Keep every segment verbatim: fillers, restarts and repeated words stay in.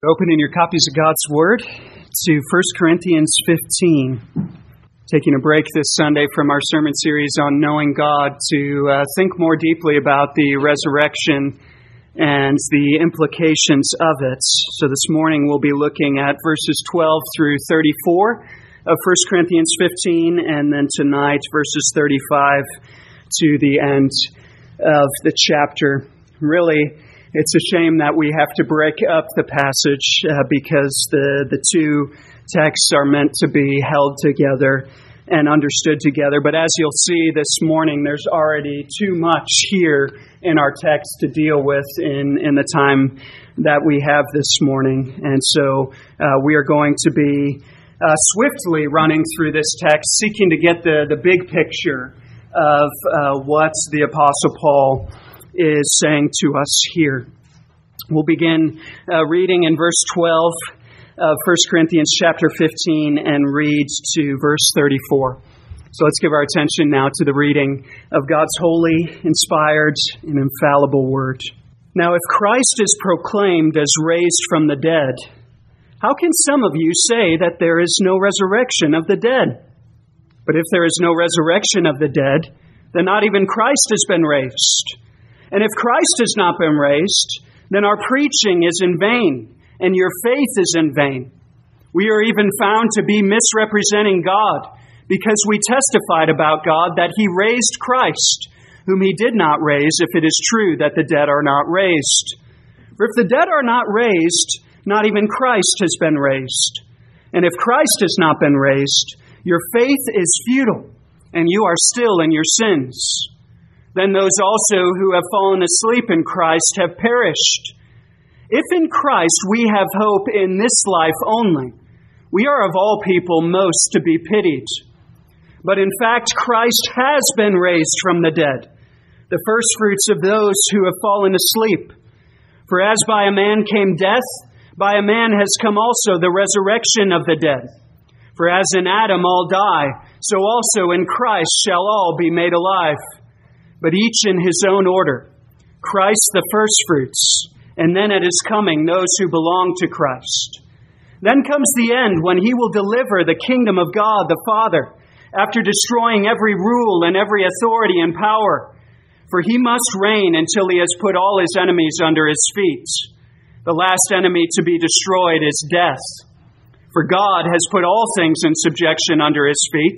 Opening your copies of God's Word to First Corinthians fifteen. Taking a break this Sunday from our sermon series on knowing God to uh, think more deeply about the resurrection and the implications of it. So this morning we'll be looking at verses twelve through thirty-four of First Corinthians fifteen, and then tonight verses thirty-five to the end of the chapter. Really, it's a shame that we have to break up the passage uh, because the, the two texts are meant to be held together and understood together. But as you'll see this morning, there's already too much here in our text to deal with in, in the time that we have this morning. And so uh, we are going to be uh, swiftly running through this text, seeking to get the, the big picture of uh, what the Apostle Paul is saying to us here. We'll begin uh, reading in verse twelve of First Corinthians chapter fifteen and read to verse thirty-four. So let's give our attention now to the reading of God's holy, inspired, and infallible word. Now, if Christ is proclaimed as raised from the dead, how can some of you say that there is no resurrection of the dead? But if there is no resurrection of the dead, then not even Christ has been raised. And if Christ has not been raised, then our preaching is in vain, and your faith is in vain. We are even found to be misrepresenting God, because we testified about God that He raised Christ, whom He did not raise, if it is true that the dead are not raised. For if the dead are not raised, not even Christ has been raised. And if Christ has not been raised, your faith is futile, and you are still in your sins. Then those also who have fallen asleep in Christ have perished. If in Christ we have hope in this life only, we are of all people most to be pitied. But in fact, Christ has been raised from the dead, the firstfruits of those who have fallen asleep. For as by a man came death, by a man has come also the resurrection of the dead. For as in Adam all die, so also in Christ shall all be made alive. But each in his own order. Christ the firstfruits, and then at His coming those who belong to Christ. Then comes the end, when He will deliver the kingdom of God the Father, after destroying every rule and every authority and power. For He must reign until He has put all His enemies under His feet. The last enemy to be destroyed is death. For God has put all things in subjection under His feet.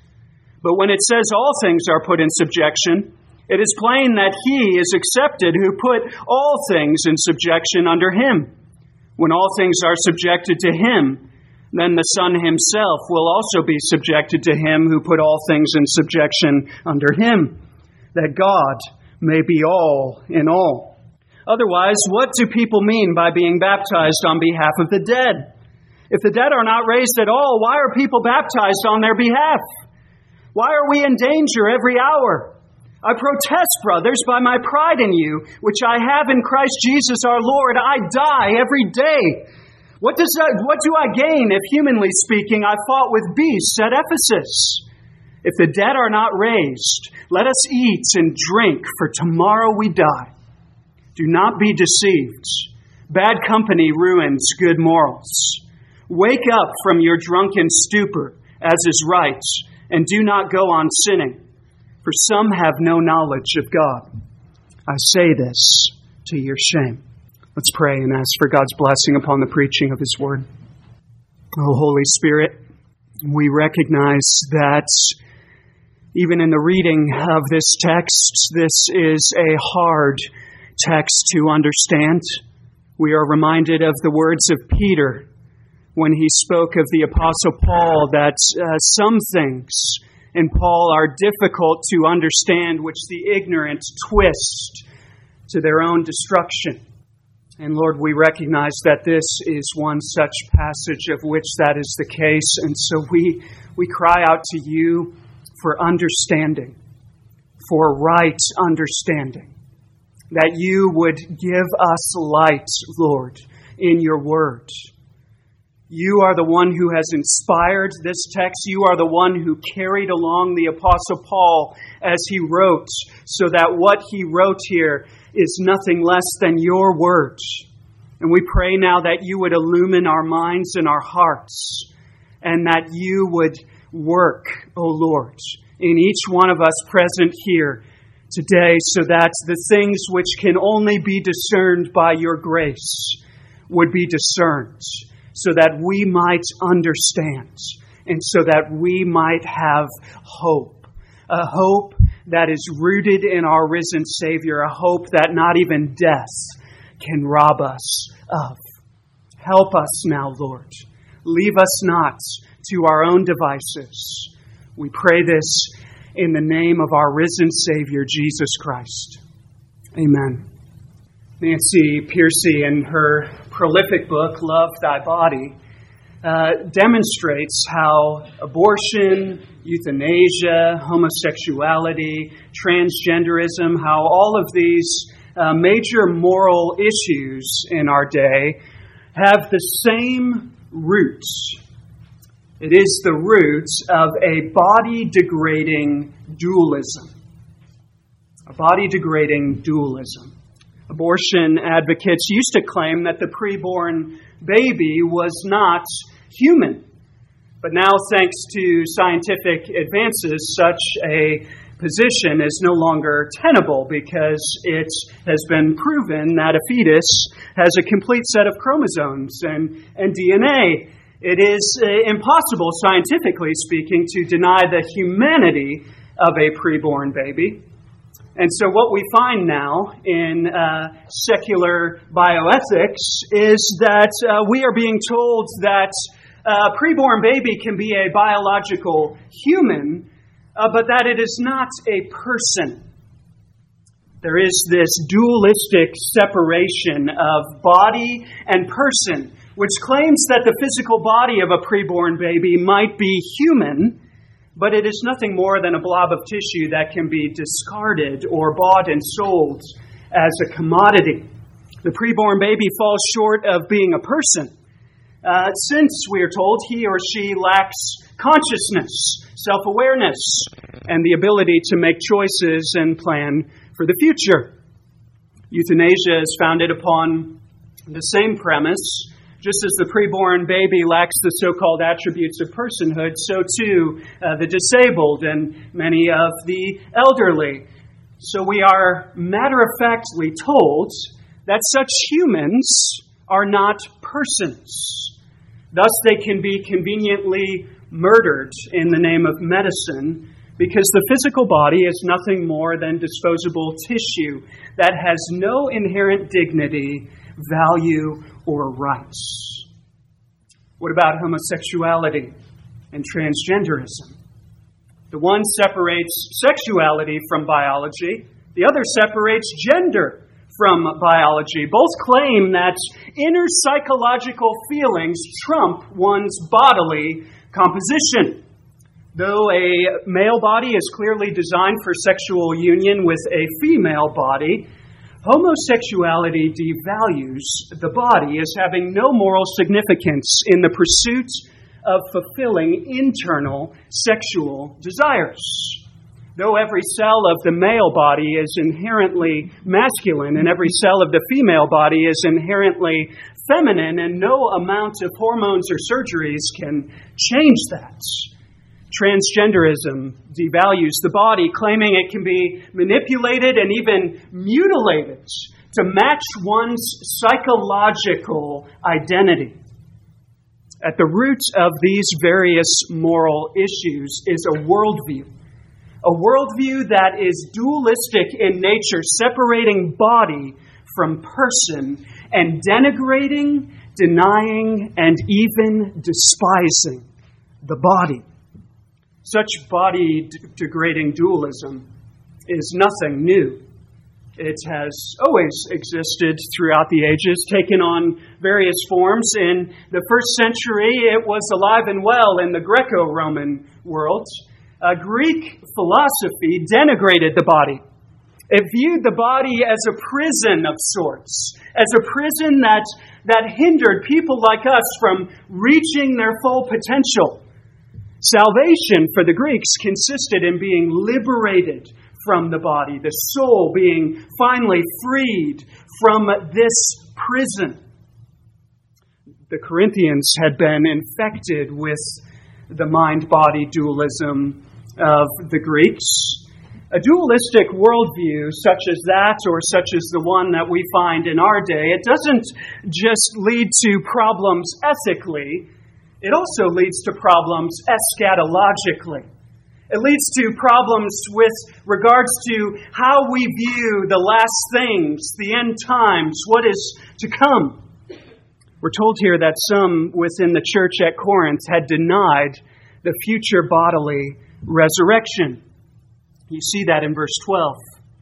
But when it says all things are put in subjection, it is plain that He is accepted who put all things in subjection under Him. When all things are subjected to Him, then the Son Himself will also be subjected to Him who put all things in subjection under Him, that God may be all in all. Otherwise, what do people mean by being baptized on behalf of the dead? If the dead are not raised at all, why are people baptized on their behalf? Why are we in danger every hour? I protest, brothers, by my pride in you, which I have in Christ Jesus our Lord. I die every day. What does that, what do I gain if, humanly speaking, I fought with beasts at Ephesus? If the dead are not raised, let us eat and drink, for tomorrow we die. Do not be deceived. Bad company ruins good morals. Wake up from your drunken stupor, as is right, and do not go on sinning. For some have no knowledge of God. I say this to your shame. Let's pray and ask for God's blessing upon the preaching of His Word. Oh, Holy Spirit, we recognize that even in the reading of this text, this is a hard text to understand. We are reminded of the words of Peter when he spoke of the Apostle Paul, that uh, some things in Paul are difficult to understand, which the ignorant twist to their own destruction. And Lord, we recognize that this is one such passage of which that is the case. And so we, we cry out to You for understanding, for right understanding, that You would give us light, Lord, in Your Word. You are the one who has inspired this text. You are the one who carried along the Apostle Paul as he wrote, so that what he wrote here is nothing less than Your word. And we pray now that you would illumine our minds and our hearts, and that you would work, O Lord, in each one of us present here today, so that the things which can only be discerned by your grace would be discerned, so that we might understand, and so that we might have hope. A hope that is rooted in our risen Savior, a hope that not even death can rob us of. Help us now, Lord. Leave us not to our own devices. We pray this in the name of our risen Savior, Jesus Christ. Amen. Nancy Pearcey, in her prolific book, Love Thy Body, uh, demonstrates how abortion, euthanasia, homosexuality, transgenderism, how all of these uh, major moral issues in our day have the same roots. It is the roots of a body-degrading dualism. A body-degrading dualism. Abortion advocates used to claim that the preborn baby was not human. But now, thanks to scientific advances, such a position is no longer tenable because it has been proven that a fetus has a complete set of chromosomes and, and D N A. It is uh, impossible, scientifically speaking, to deny the humanity of a preborn baby. And so what we find now in uh, secular bioethics is that uh, we are being told that a preborn baby can be a biological human, uh, but that it is not a person. There is this dualistic separation of body and person, which claims that the physical body of a preborn baby might be human, but it is nothing more than a blob of tissue that can be discarded or bought and sold as a commodity. The preborn baby falls short of being a person, uh, since, we are told, he or she lacks consciousness, self-awareness, and the ability to make choices and plan for the future. Euthanasia is founded upon the same premise. Just as the preborn baby lacks the so-called attributes of personhood, so too uh, the disabled and many of the elderly. So we are matter-of-factly told that such humans are not persons. Thus they can be conveniently murdered in the name of medicine, because the physical body is nothing more than disposable tissue that has no inherent dignity, value, or rights. What about homosexuality and transgenderism? The one separates sexuality from biology, the other separates gender from biology. Both claim that inner psychological feelings trump one's bodily composition. Though a male body is clearly designed for sexual union with a female body, homosexuality devalues the body as having no moral significance in the pursuit of fulfilling internal sexual desires. Though every cell of the male body is inherently masculine and every cell of the female body is inherently feminine, and no amount of hormones or surgeries can change that. Transgenderism devalues the body, claiming it can be manipulated and even mutilated to match one's psychological identity. At the root of these various moral issues is a worldview. A worldview that is dualistic in nature, separating body from person and denigrating, denying, and even despising the body. Such body-degrading dualism is nothing new. It has always existed throughout the ages, taken on various forms. In the first century, it was alive and well in the Greco-Roman world. Uh, Greek philosophy denigrated the body. It viewed the body as a prison of sorts, as a prison that, that hindered people like us from reaching their full potential. Salvation for the Greeks consisted in being liberated from the body, the soul being finally freed from this prison. The Corinthians had been infected with the mind-body dualism of the Greeks. A dualistic worldview such as that, or such as the one that we find in our day, it doesn't just lead to problems ethically, it also leads to problems eschatologically. It leads to problems with regards to how we view the last things, the end times, what is to come. We're told here that some within the church at Corinth had denied the future bodily resurrection. You see that in verse twelve.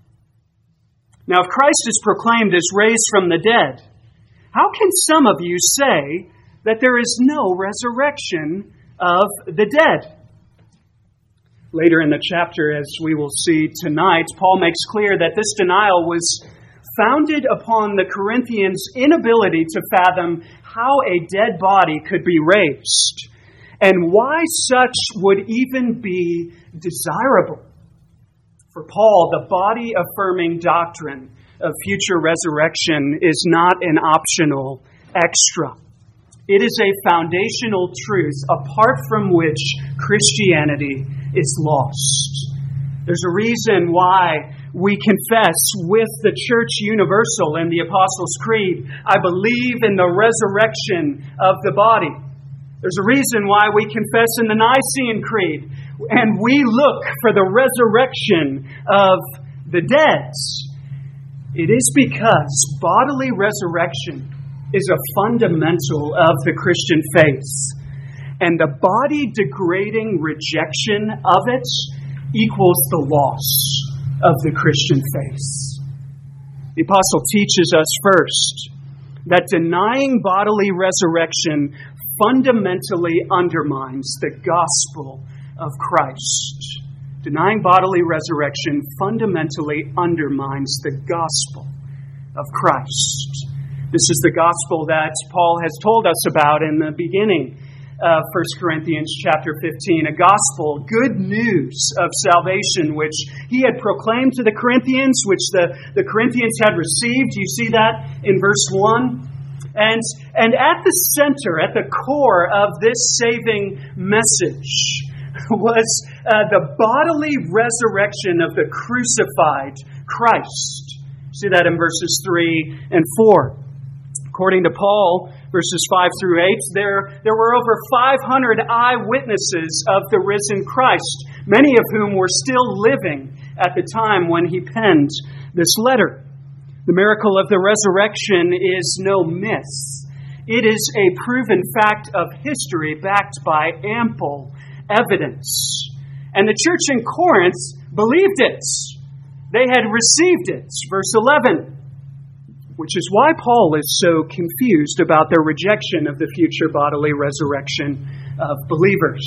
Now, if Christ is proclaimed as raised from the dead, how can some of you say that there is no resurrection of the dead? Later in the chapter, as we will see tonight, Paul makes clear that this denial was founded upon the Corinthians' inability to fathom how a dead body could be raised, and why such would even be desirable. For Paul, the body-affirming doctrine of future resurrection is not an optional extra. It is a foundational truth apart from which Christianity is lost. There's a reason why we confess with the Church Universal in the Apostles' Creed, I believe in the resurrection of the body. There's a reason why we confess in the Nicene Creed, and we look for the resurrection of the dead. It is because bodily resurrection is a fundamental of the Christian faith, and the body-degrading rejection of it equals the loss of the Christian faith. The apostle teaches us first that denying bodily resurrection fundamentally undermines the gospel of Christ. Denying bodily resurrection fundamentally undermines the gospel of Christ. This is the gospel that Paul has told us about in the beginning of First Corinthians chapter fifteen, a gospel, good news of salvation, which he had proclaimed to the Corinthians, which the, the Corinthians had received. You see that in verse one. And, and at the center, at the core of this saving message was uh, the bodily resurrection of the crucified Christ. See that in verses three and four. According to Paul, verses five through eight, there, there were over five hundred eyewitnesses of the risen Christ, many of whom were still living at the time when he penned this letter. The miracle of the resurrection is no myth. It is a proven fact of history backed by ample evidence. And the church in Corinth believed it. They had received it. Verse eleven. Which is why Paul is so confused about their rejection of the future bodily resurrection of believers.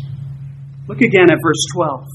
Look again at verse twelve.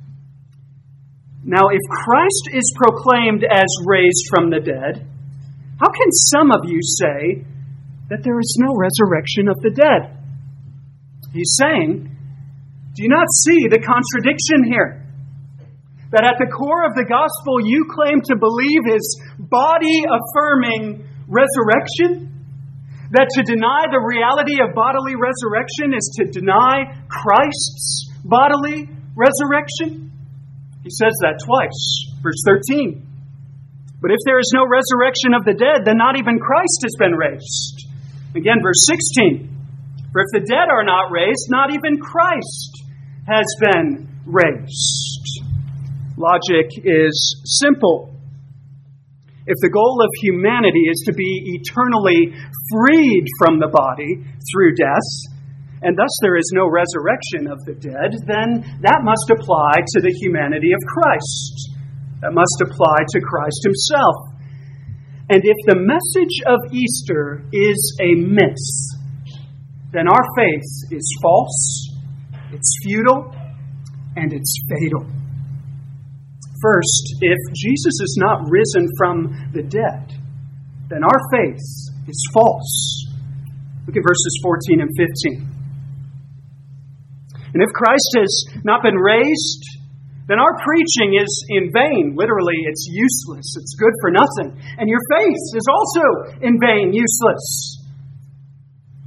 Now, if Christ is proclaimed as raised from the dead, how can some of you say that there is no resurrection of the dead? He's saying, do you not see the contradiction here? That at the core of the gospel you claim to believe is body-affirming resurrection? That to deny the reality of bodily resurrection is to deny Christ's bodily resurrection? He says that twice. Verse thirteen. But if there is no resurrection of the dead, then not even Christ has been raised. Again, verse sixteen. For if the dead are not raised, not even Christ has been raised. Logic is simple. If the goal of humanity is to be eternally freed from the body through death, and thus there is no resurrection of the dead, then that must apply to the humanity of Christ. That must apply to Christ himself. And if the message of Easter is a myth, then our faith is false, it's futile, and it's fatal. First, if Jesus is not risen from the dead, then our faith is false. Look at verses fourteen and fifteen. And if Christ has not been raised, then our preaching is in vain. Literally, it's useless. It's good for nothing. And your faith is also in vain, useless.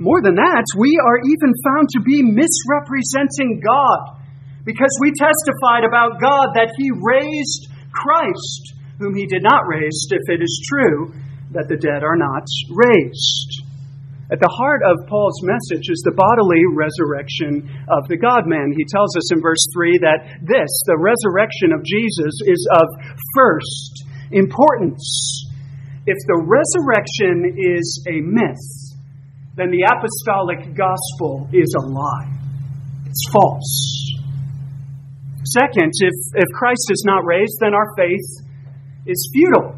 More than that, we are even found to be misrepresenting God, because we testified about God that He raised Christ, whom He did not raise, if it is true that the dead are not raised. At the heart of Paul's message is the bodily resurrection of the God-man. He tells us in verse three that this, the resurrection of Jesus, is of first importance. If the resurrection is a myth, then the apostolic gospel is a lie. It's false. Second, if, if Christ is not raised, then our faith is futile.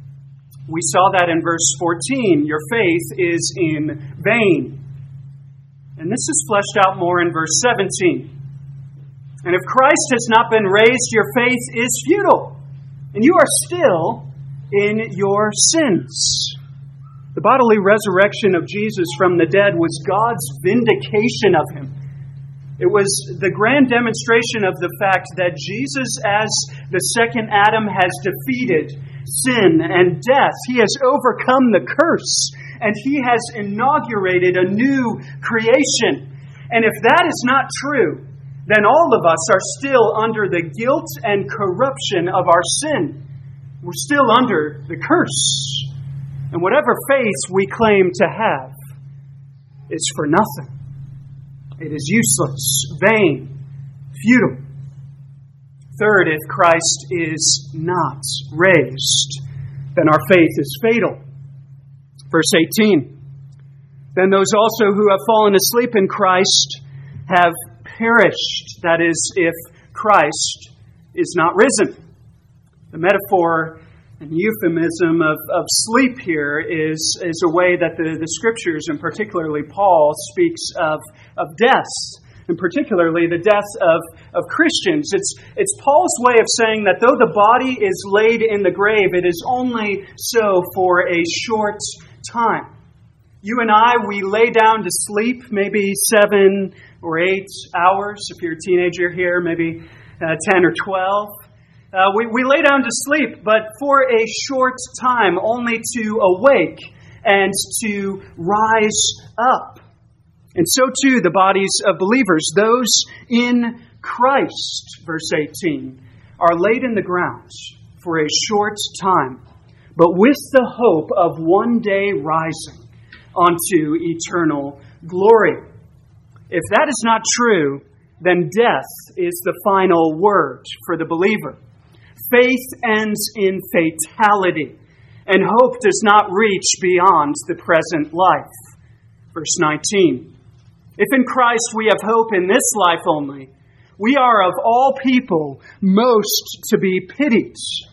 We saw that in verse fourteen. Your faith is in vain. And this is fleshed out more in verse seventeen. And if Christ has not been raised, your faith is futile, and you are still in your sins. The bodily resurrection of Jesus from the dead was God's vindication of Him. It was the grand demonstration of the fact that Jesus, as the second Adam, has defeated sin and death. He has overcome the curse, and He has inaugurated a new creation. And if that is not true, then all of us are still under the guilt and corruption of our sin. We're still under the curse. And whatever faith we claim to have is for nothing. It is useless, vain, futile. Third, if Christ is not raised, then our faith is fatal. Verse eighteen. Then those also who have fallen asleep in Christ have perished. That is, if Christ is not risen. The metaphor and euphemism of, of sleep here is, is a way that the, the Scriptures, and particularly Paul, speaks of, of deaths, and particularly the death of, of Christians. It's, it's Paul's way of saying that though the body is laid in the grave, it is only so for a short time. You and I, we lay down to sleep maybe seven or eight hours. If you're a teenager here, maybe uh, ten or twelve. Uh, we, we lay down to sleep, but for a short time, only to awake and to rise up. And so too the bodies of believers, those in Christ, verse eighteen, are laid in the ground for a short time, but with the hope of one day rising onto eternal glory. If that is not true, then death is the final word for the believer. Faith ends in fatality, and hope does not reach beyond the present life. Verse nineteen. If in Christ we have hope in this life only, we are of all people most to be pitied.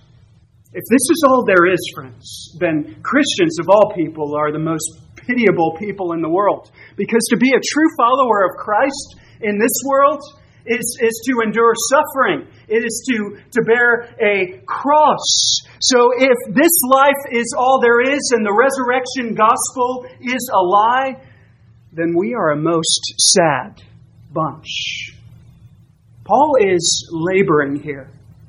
If this is all there is, friends, then Christians of all people are the most pitiable people in the world. Because to be a true follower of Christ in this world is, is to endure suffering. It is to, to bear a cross. So if this life is all there is and the resurrection gospel is a lie, then we are a most sad bunch. Paul is laboring here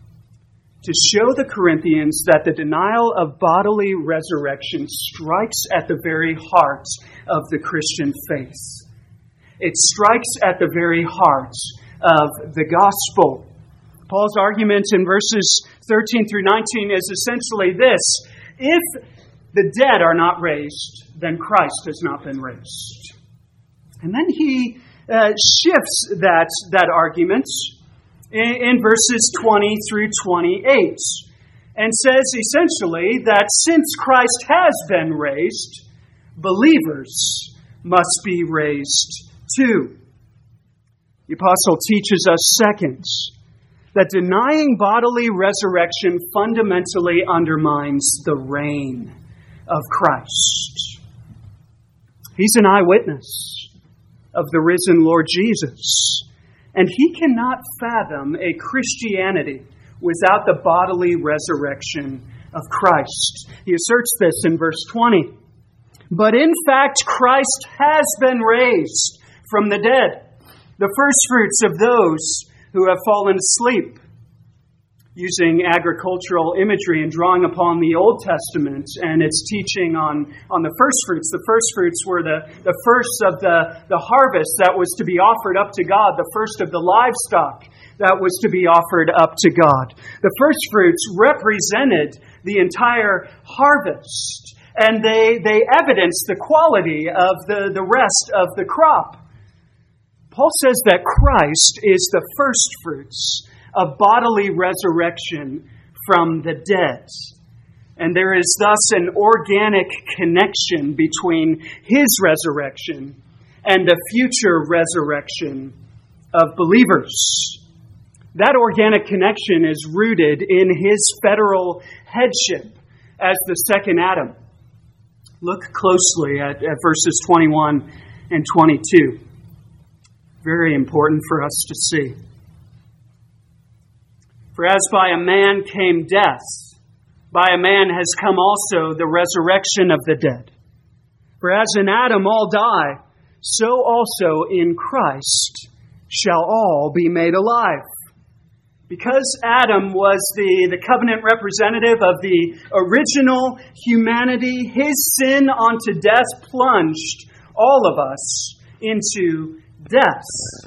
to show the Corinthians that the denial of bodily resurrection strikes at the very heart of the Christian faith. It strikes at the very heart of the gospel. Paul's argument in verses thirteen through nineteen is essentially this: if the dead are not raised, then Christ has not been raised. And then he uh, shifts that, that argument in, in verses twenty through twenty-eight and says essentially that since Christ has been raised, believers must be raised too. The apostle teaches us, second, that denying bodily resurrection fundamentally undermines the reign of Christ. He's an eyewitness of the risen Lord Jesus, and he cannot fathom a Christianity without the bodily resurrection of Christ. He asserts this in verse twenty. But in fact, Christ has been raised from the dead, the firstfruits of those who have fallen asleep. using agricultural imagery and drawing upon the Old Testament and its teaching on, on the first fruits. The first fruits were the, the first of the, the harvest that was to be offered up to God, the first of the livestock that was to be offered up to God. The first fruits represented the entire harvest, and they, they evidenced the quality of the, the rest of the crop. Paul says that Christ is the first fruits of bodily resurrection from the dead. And there is thus an organic connection between His resurrection and the future resurrection of believers. That organic connection is rooted in His federal headship as the second Adam. Look closely at, at verses twenty-one and twenty-two. Very important for us to see. For as by a man came death, by a man has come also the resurrection of the dead. For as in Adam all die, so also in Christ shall all be made alive. Because Adam was the, the covenant representative of the original humanity, his sin unto death plunged all of us into death.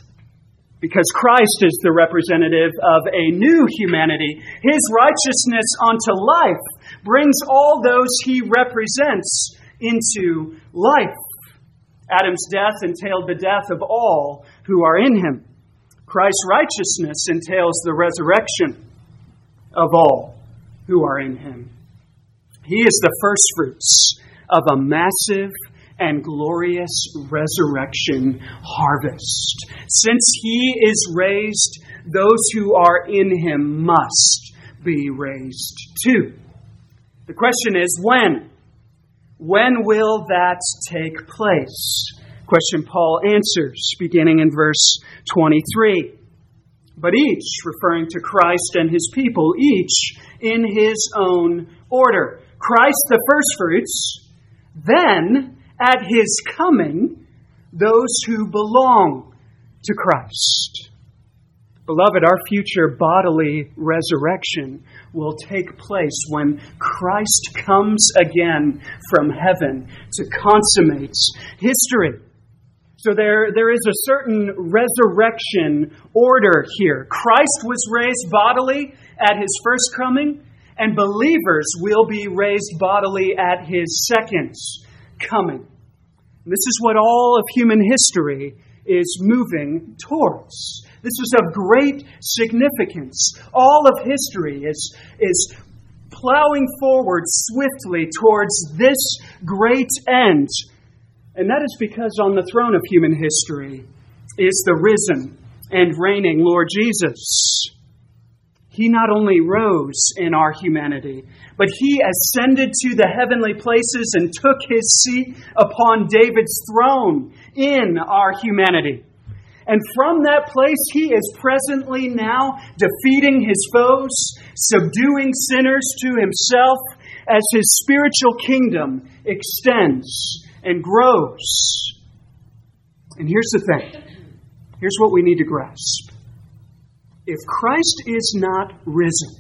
Because Christ is the representative of a new humanity, His righteousness unto life brings all those He represents into life. Adam's death entailed the death of all who are in Him. Christ's righteousness entails the resurrection of all who are in Him. He is the firstfruits of a massive and glorious resurrection harvest. Since He is raised, those who are in Him must be raised too. The question is, when? When will that take place? Question Paul answers, beginning in verse twenty-three. But each, referring to Christ and His people, each in his own order. Christ the firstfruits, then at His coming, those who belong to Christ. Beloved, our future bodily resurrection will take place when Christ comes again from heaven to consummate history. So there, there is a certain resurrection order here. Christ was raised bodily at His first coming, and believers will be raised bodily at His second coming. And this is what all of human history is moving towards. This is of great significance. All of history is, is plowing forward swiftly towards this great end. And that is because on the throne of human history is the risen and reigning Lord Jesus. He not only rose in our humanity, but He ascended to the heavenly places and took His seat upon David's throne in our humanity. And from that place, He is presently now defeating His foes, subduing sinners to Himself as His spiritual kingdom extends and grows. And here's the thing. Here's what we need to grasp. If Christ is not risen,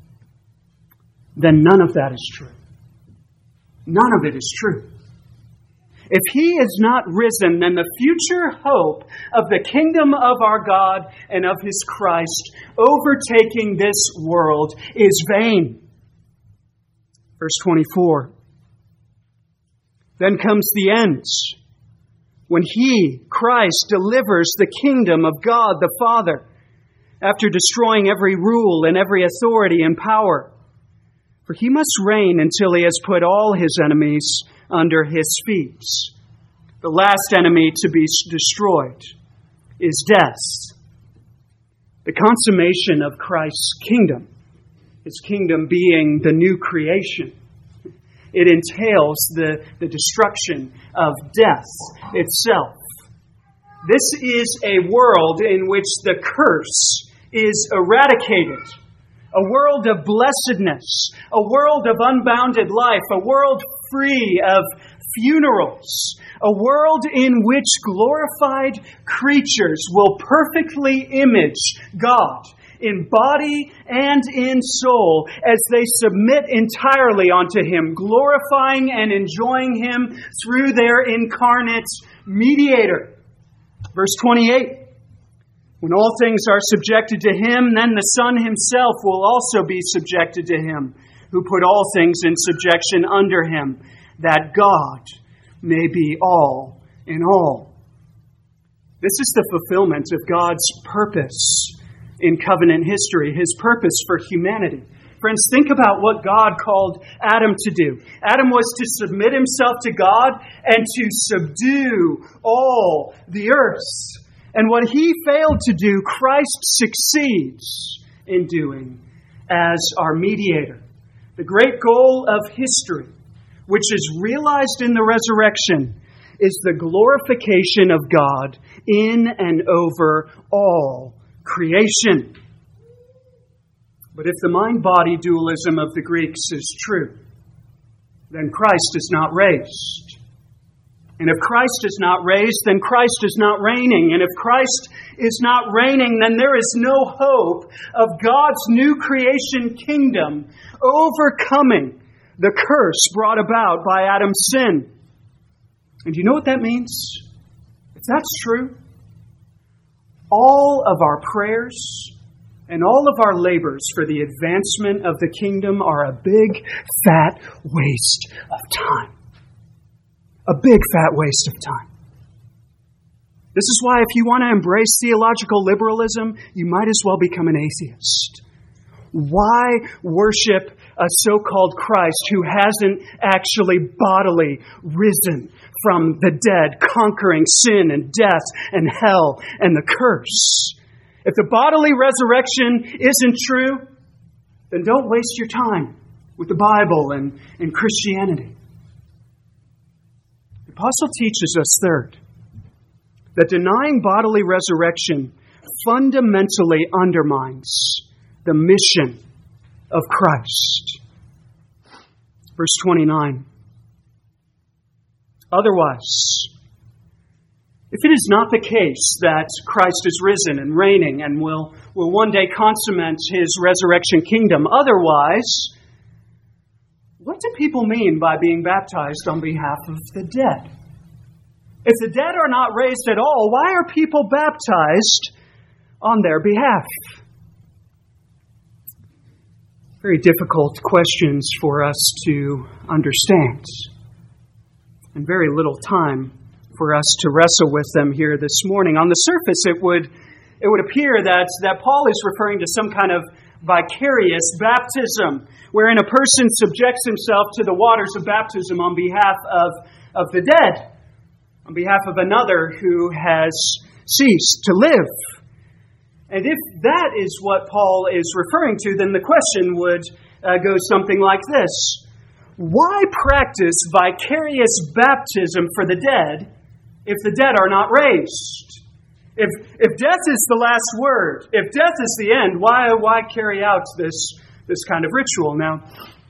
then none of that is true. None of it is true. If He is not risen, then the future hope of the kingdom of our God and of His Christ overtaking this world is vain. Verse twenty-four. Then comes the end, when He, Christ, delivers the kingdom of God the Father, after destroying every rule and every authority and power. For He must reign until He has put all His enemies under His feet. The last enemy to be destroyed is death. The consummation of Christ's kingdom, His kingdom being the new creation, it entails the, the destruction of death itself. This is a world in which the curse is eradicated. A world of blessedness. A world of unbounded life. A world free of funerals. A world in which glorified creatures will perfectly image God in body and in soul as they submit entirely unto Him, glorifying and enjoying Him through their incarnate mediator. Verse twenty-eight, when all things are subjected to Him, then the Son Himself will also be subjected to Him, who put all things in subjection under Him, that God may be all in all. This is the fulfillment of God's purpose in covenant history, His purpose for humanity. Friends, think about what God called Adam to do. Adam was to submit himself to God and to subdue all the earth. And what he failed to do, Christ succeeds in doing as our mediator. The great goal of history, which is realized in the resurrection, is the glorification of God in and over all creation. But if the mind-body dualism of the Greeks is true, then Christ is not raised. And if Christ is not raised, then Christ is not reigning. And if Christ is not reigning, then there is no hope of God's new creation kingdom overcoming the curse brought about by Adam's sin. And do you know what that means? If that's true, all of our prayers and all of our labors for the advancement of the kingdom are a big, fat waste of time. A big, fat waste of time. This is why if you want to embrace theological liberalism, you might as well become an atheist. Why worship a so-called Christ who hasn't actually bodily risen from the dead, conquering sin and death and hell and the curse? If the bodily resurrection isn't true, then don't waste your time with the Bible and, and Christianity. The apostle teaches us, third, that denying bodily resurrection fundamentally undermines the mission of Christ. Verse twenty-nine. Otherwise, if it is not the case that Christ is risen and reigning and will, will one day consummate His resurrection kingdom, otherwise, what do people mean by being baptized on behalf of the dead? If the dead are not raised at all, why are people baptized on their behalf? Very difficult questions for us to understand, and very little time for us to wrestle with them here this morning. On the surface, it would it would appear that, that Paul is referring to some kind of vicarious baptism, wherein a person subjects himself to the waters of baptism on behalf of, of the dead, on behalf of another who has ceased to live. And if that is what Paul is referring to, then the question would uh, go something like this. Why practice vicarious baptism for the dead if the dead are not raised? If if death is the last word, if death is the end, why why carry out this this kind of ritual? Now,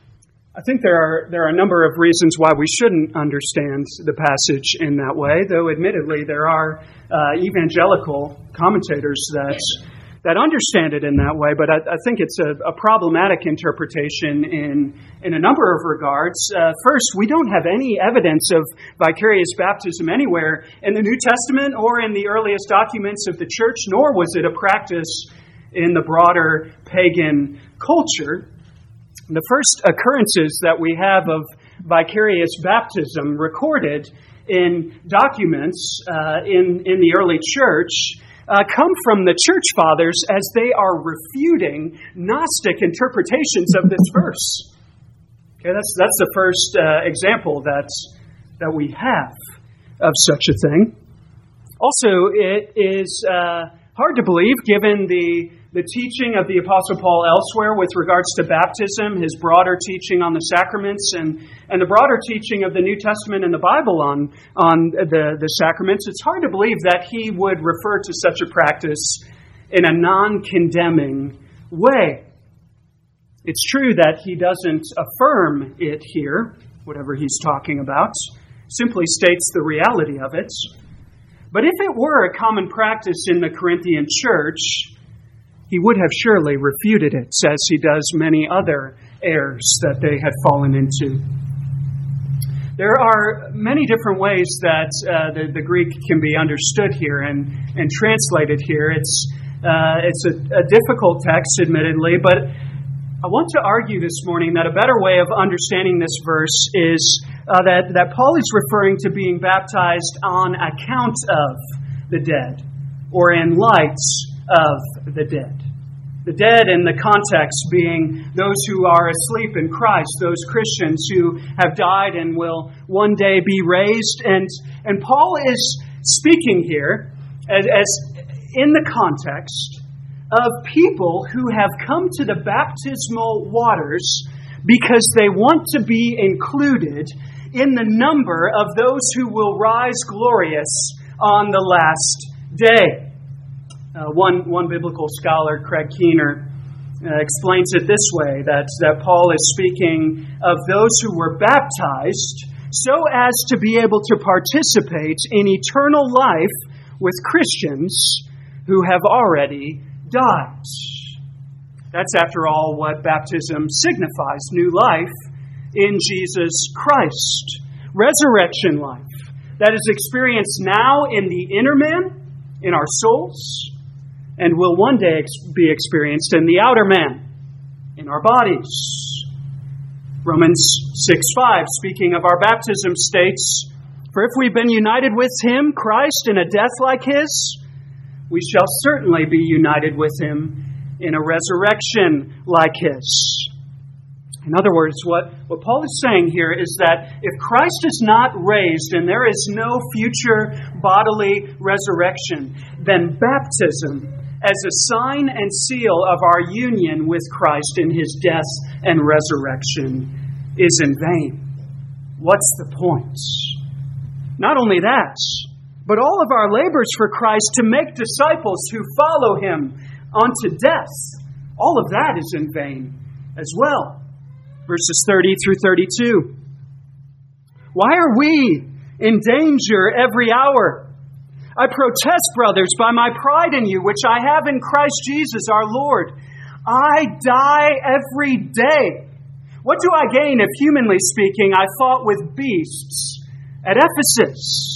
I think there are there are a number of reasons why we shouldn't understand the passage in that way, though admittedly there are uh, evangelical commentators that that understand it in that way, but I, I think it's a, a problematic interpretation in, in a number of regards. Uh, first, we don't have any evidence of vicarious baptism anywhere in the New Testament or in the earliest documents of the church, nor was it a practice in the broader pagan culture. The first occurrences that we have of vicarious baptism recorded in documents uh, in, in the early church Uh, come from the church fathers as they are refuting Gnostic interpretations of this verse. Okay, that's that's the first uh, example that that we have of such a thing. Also, it is uh, hard to believe, given the the teaching of the Apostle Paul elsewhere with regards to baptism, his broader teaching on the sacraments, and, and the broader teaching of the New Testament and the Bible on, on the, the sacraments. It's hard to believe that he would refer to such a practice in a non-condemning way. It's true that he doesn't affirm it here, whatever he's talking about, simply states the reality of it. But if it were a common practice in the Corinthian church, he would have surely refuted it, as he does many other errors that they had fallen into. There are many different ways that uh, the, the Greek can be understood here and, and translated here. It's, uh, it's a, a difficult text, admittedly, but I want to argue this morning that a better way of understanding this verse is uh, that, that Paul is referring to being baptized on account of the dead, or in light of the dead. The dead in the context being those who are asleep in Christ, those Christians who have died and will one day be raised. And, and Paul is speaking here as, as in the context of people who have come to the baptismal waters because they want to be included in the number of those who will rise glorious on the last day. Uh, one, one biblical scholar, Craig Keener, uh, explains it this way, that, that Paul is speaking of those who were baptized so as to be able to participate in eternal life with Christians who have already died. That's, after all, what baptism signifies: new life in Jesus Christ. Resurrection life that is experienced now in the inner man, in our souls, and will one day be experienced in the outer man, in our bodies. Romans six five, speaking of our baptism, states, "For if we've been united with Him, Christ, in a death like His, we shall certainly be united with Him in a resurrection like His." In other words, what, what Paul is saying here is that if Christ is not raised and there is no future bodily resurrection, then baptism, as a sign and seal of our union with Christ in His death and resurrection, is in vain. What's the point? Not only that, but all of our labors for Christ to make disciples who follow Him unto death, all of that is in vain as well. Verses thirty through thirty-two. "Why are we in danger every hour? I protest, brothers, by my pride in you, which I have in Christ Jesus our Lord. I die every day. What do I gain if, humanly speaking, I fought with beasts at Ephesus?"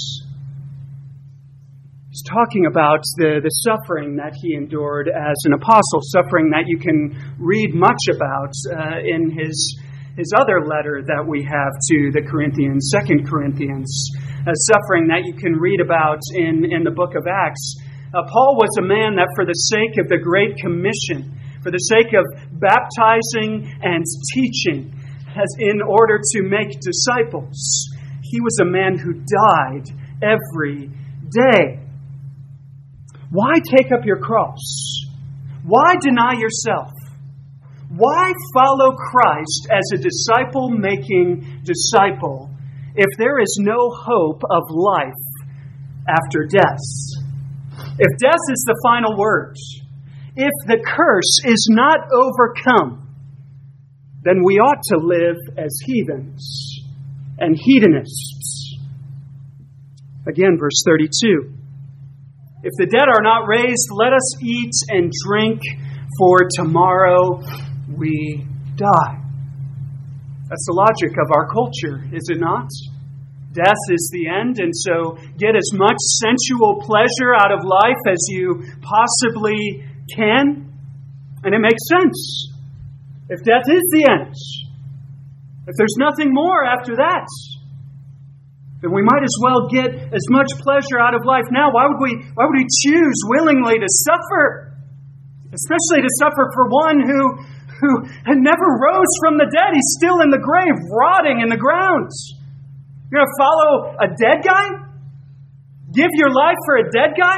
He's talking about the, the suffering that he endured as an apostle, suffering that you can read much about uh, in his, his other letter that we have to the Corinthians, Second Corinthians. Uh, suffering that you can read about in, in the book of Acts. Uh, Paul was a man that for the sake of the Great Commission, for the sake of baptizing and teaching, as in order to make disciples, he was a man who died every day. Why take up your cross? Why deny yourself? Why follow Christ as a disciple-making disciple if there is no hope of life after death? If death is the final word, if the curse is not overcome, then we ought to live as heathens and hedonists. Again, verse thirty-two. "If the dead are not raised, let us eat and drink, for tomorrow we die." That's the logic of our culture, is it not? Death is the end, and so get as much sensual pleasure out of life as you possibly can. And it makes sense. If death is the end, if there's nothing more after that, then we might as well get as much pleasure out of life now. Why would we, why would we choose willingly to suffer? Especially to suffer for one who, who had never rose from the dead. He's still in the grave, rotting in the ground. You're going to follow a dead guy? Give your life for a dead guy?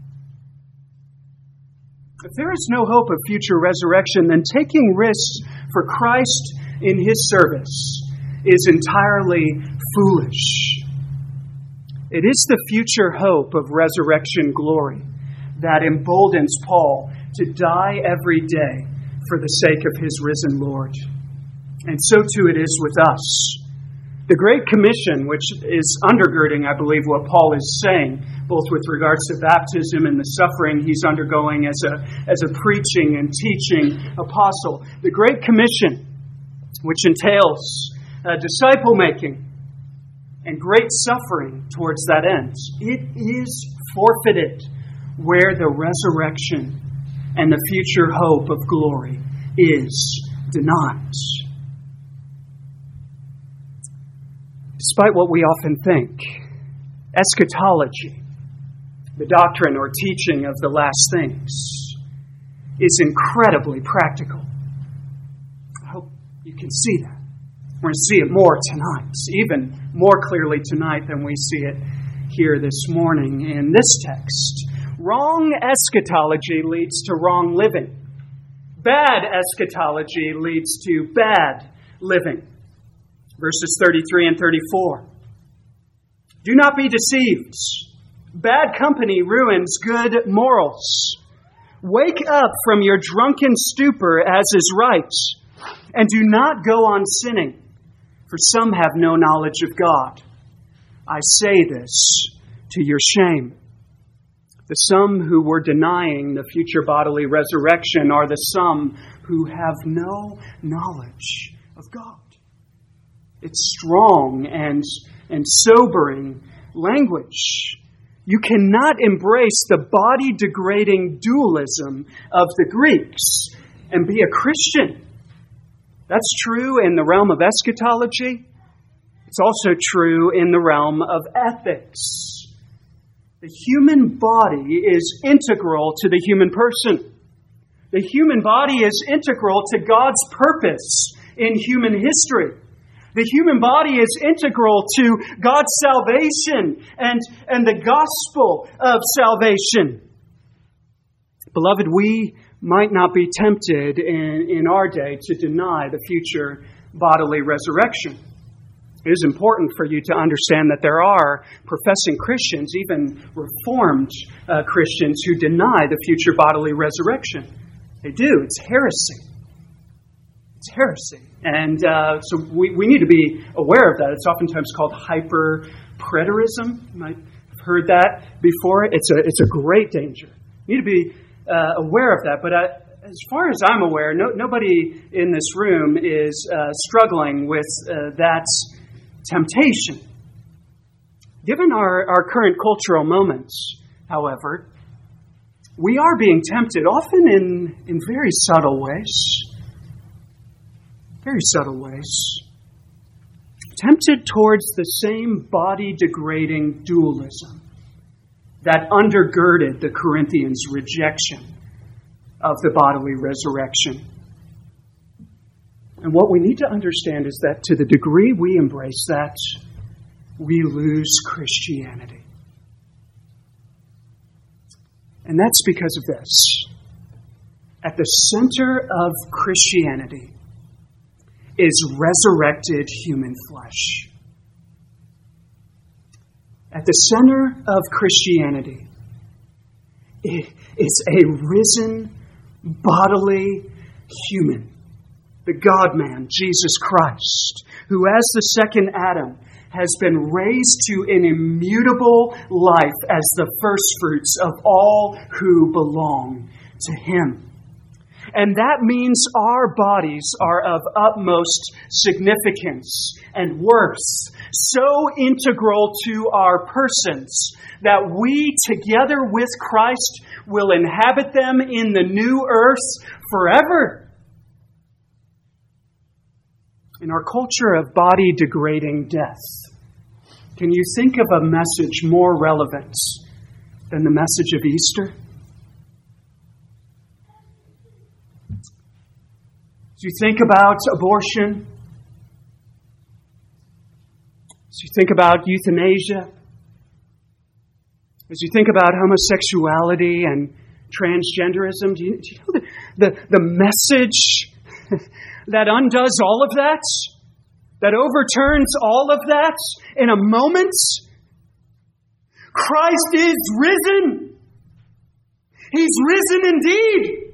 If there is no hope of future resurrection, then taking risks for Christ in His service is entirely foolish. It is the future hope of resurrection glory that emboldens Paul to die every day for the sake of his risen Lord. And so too it is with us. The Great Commission, which is undergirding, I believe, what Paul is saying, both with regards to baptism and the suffering he's undergoing as a, as a preaching and teaching apostle. The Great Commission, which entails uh, disciple-making and great suffering towards that end, it is forfeited where the resurrection and the future hope of glory is denied. Despite what we often think, eschatology, the doctrine or teaching of the last things, is incredibly practical. I hope you can see that. We're going to see it more tonight, even more clearly tonight than we see it here this morning in this text. Wrong eschatology leads to wrong living. Bad eschatology leads to bad living. Verses thirty-three and thirty-four. Do not be deceived. Bad company ruins good morals. Wake up from your drunken stupor as is right, and do not go on sinning, for some have no knowledge of God. I say this to your shame. The some who were denying the future bodily resurrection are the some who have no knowledge of God. It's strong and, and sobering language. You cannot embrace the body-degrading dualism of the Greeks and be a Christian. That's true in the realm of eschatology. It's also true in the realm of ethics. The human body is integral to the human person. The human body is integral to God's purpose in human history. The human body is integral to God's salvation and, and the gospel of salvation. Beloved, we might not be tempted in, in our day to deny the future bodily resurrection. It is important for you to understand that there are professing Christians, even Reformed uh, Christians, who deny the future bodily resurrection. They do. It's heresy. It's heresy. And uh, so we, we need to be aware of that. It's oftentimes called hyper-preterism. You might have heard that before. It's a, it's a great danger. You need to be uh, aware of that. But I, as far as I'm aware, no, nobody in this room is uh, struggling with uh, that temptation. Given our, our current cultural moments, however, we are being tempted, often in, in very subtle ways. Very subtle ways. Tempted towards the same body-degrading dualism that undergirded the Corinthians' rejection of the bodily resurrection. And what we need to understand is that to the degree we embrace that, we lose Christianity. And that's because of this. At the center of Christianity is resurrected human flesh. At the center of Christianity is a risen, bodily human, the God-man, Jesus Christ, who as the second Adam has been raised to an immutable life as the firstfruits of all who belong to Him. And that means our bodies are of utmost significance and worth, so integral to our persons that we, together with Christ, will inhabit them in the new earth forever. In our culture of body-degrading death, can you think of a message more relevant than the message of Easter? As you think about abortion, as you think about euthanasia, as you think about homosexuality and transgenderism, do you, do you know the, the, the message that undoes all of that? That overturns all of that in a moment? Christ is risen. He's risen indeed.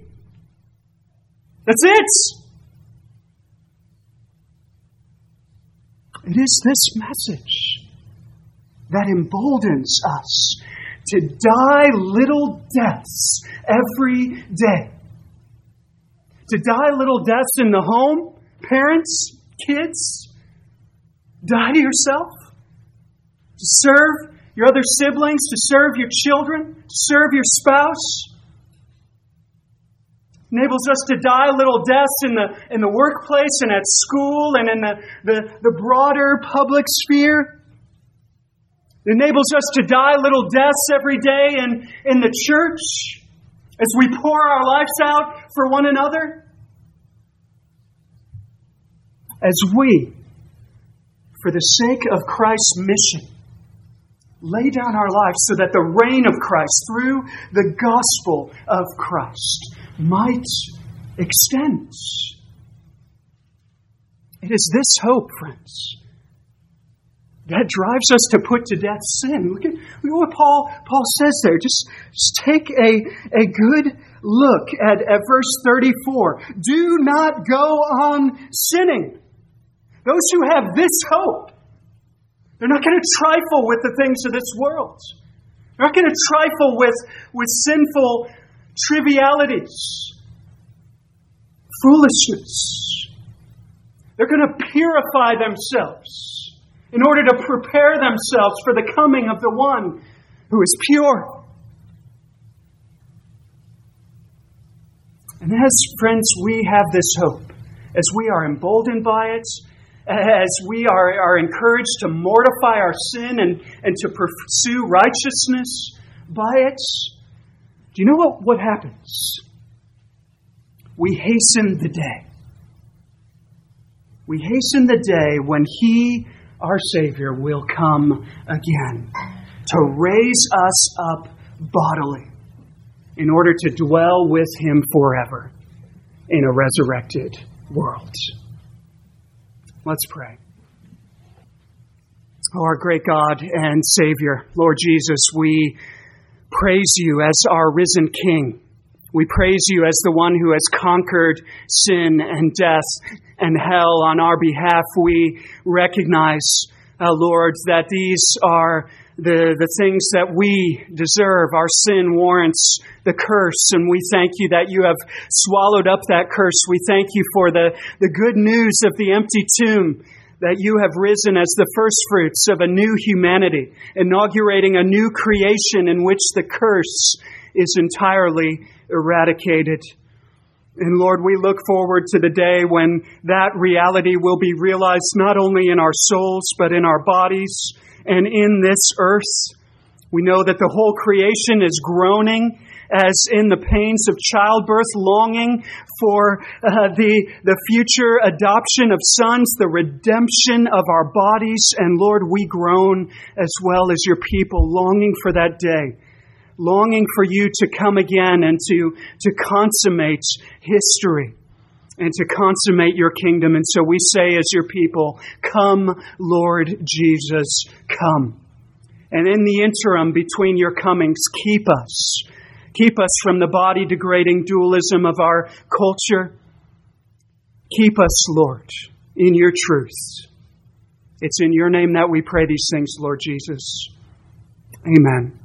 That's it. It is this message that emboldens us to die little deaths every day. To die little deaths in the home, parents, kids. Die to yourself. To serve your other siblings, to serve your children, to serve your spouse. Enables us to die little deaths in the in the workplace and at school and in the, the, the broader public sphere. It enables us to die little deaths every day in, in the church as we pour our lives out for one another. As we, for the sake of Christ's mission, lay down our lives so that the reign of Christ through the gospel of Christ might extend. It is this hope, friends, that drives us to put to death sin. Look at, look at what Paul, Paul says there. Just, just take a, a good look at, at verse thirty-four. Do not go on sinning. Those who have this hope, they're not going to trifle with the things of this world. They're not going to trifle with, with sinful trivialities, foolishness. They're going to purify themselves in order to prepare themselves for the coming of the one who is pure. And as friends, we have this hope, as we are emboldened by it, as we are, are encouraged to mortify our sin and, and to pursue righteousness by it. Do you know what, what happens? We hasten the day. We hasten the day when He, our Savior, will come again to raise us up bodily in order to dwell with Him forever in a resurrected world. Let's pray. Oh, our great God and Savior, Lord Jesus, we praise You as our risen King. We praise You as the one who has conquered sin and death and hell on our behalf. We recognize, uh, Lord, that these are the, the things that we deserve. Our sin warrants the curse, and we thank You that You have swallowed up that curse. We thank You for the, the good news of the empty tomb, that You have risen as the first fruits of a new humanity, inaugurating a new creation in which the curse is entirely eradicated. And Lord, we look forward to the day when that reality will be realized not only in our souls, but in our bodies and in this earth. We know that the whole creation is groaning as in the pains of childbirth, longing for uh, the, the future adoption of sons, the redemption of our bodies. And Lord, we groan as well as Your people, longing for that day, longing for You to come again and to, to consummate history and to consummate Your kingdom. And so we say as Your people, come, Lord Jesus, come. And in the interim between Your comings, keep us. Keep us from the body-degrading dualism of our culture. Keep us, Lord, in Your truth. It's in Your name that we pray these things, Lord Jesus. Amen.